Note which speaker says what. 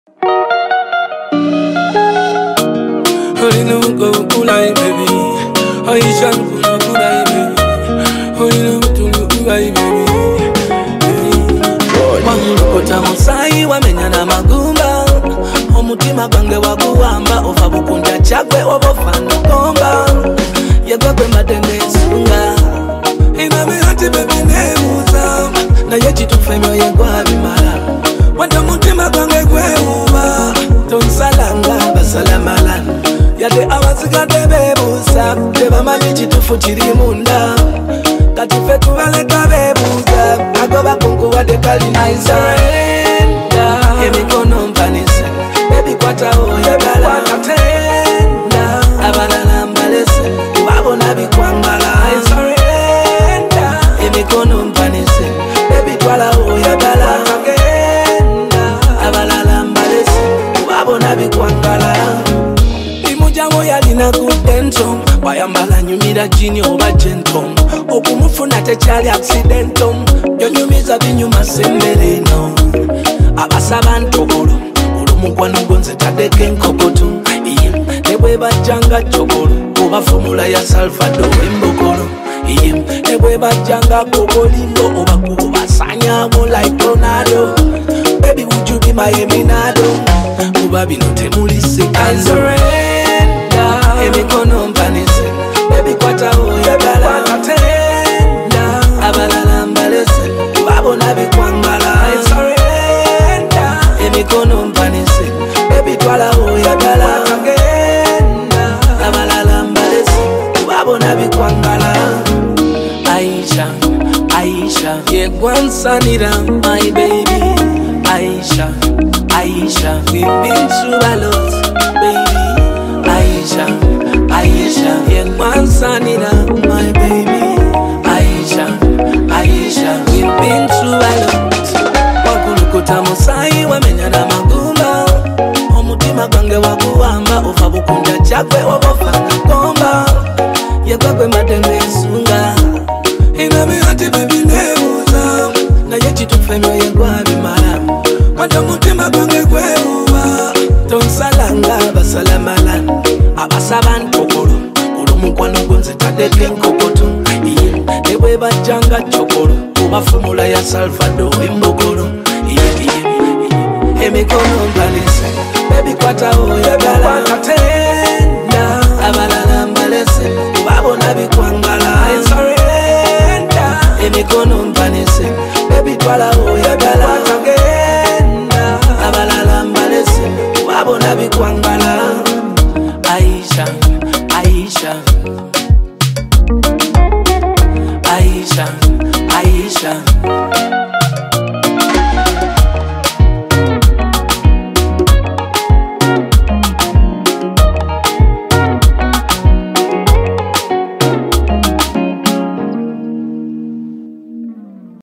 Speaker 1: Holy no go kulai baby, Aisha no kulai baby, holy no to kulai baby. Wangulokota musai wamenya na magumba, omutima gwange waguwamba ova bukunda chakwe obofana komba, yagakwe madende sunga. Iname hati baby nemuza, na yechi tufemyo yegwa bimala, wanda mutima gwange kwe uba, tonsalanga basalamala. Yade awasigade bebuza, teba manyichi tufu chiri munda, katife tuvaleka bebuza, agoba kungu wade kali I surrender, emikono mpanise, baby kwata oya gala wakatenda, abalala mbalese, wabo nabi kwangala I surrender, emikono mpanise, baby twala oya gala wakagenda, abalala mbalese, wabo nabi kwangala. Imujango yalina kudento, wayambala nyumira jini oba gentom, okumufuna techali accidentom, yonyumiza binyuma sembereno, abasaba ntokolo, olumukwano gonze tadeke nkokoto, iye, nebwe bajanga chokolo, oba formula ya salfado embokolo, iye, nebwe bajanga kokolimbo, oba kubasanyamo like tornado, baby would you be my eminado, kuba bino temulisi I surrender, emikono mpanise, baby kwata oya gala wakatenda, abalala mbalese, wabo nabi kwangala I surrender, emikono mpanise, baby twala oya gala wakagenda, abalala mbalese, wabo nabi kwangala. Aisha, Aisha, yegwansanira my baby, Aisha, Aisha, we've been through a lot, baby. Aisha, Aisha, yegwansanira my baby, Aisha, Aisha, we've been through a lot. Wakulukuta musai wamenya na magumba, omutima gwange waguwamba ova bukunda chakwe obofana komba, yagakwe madembe sunga. Iname hati baby nebuza, na yechi tufemyo yegwa bimala, wanda mutima gwange kwe uba, tonsalanga basalamala, abasaba ntokolo, olumukwano gonze tadeke nkokoto, iye, nebwe bajanga chokolo, oba formula ya salfado embokolo, iye, emikono mpanise, baby kwata oya gala wakatenda, abalala mbalese, wabo nabi kwangala I surrender, emikono mpanise, baby twala oya gala wakagenda, abalala mbalese, wabo nabi kwangala. Aisha, Aisha, Aisha, Aisha.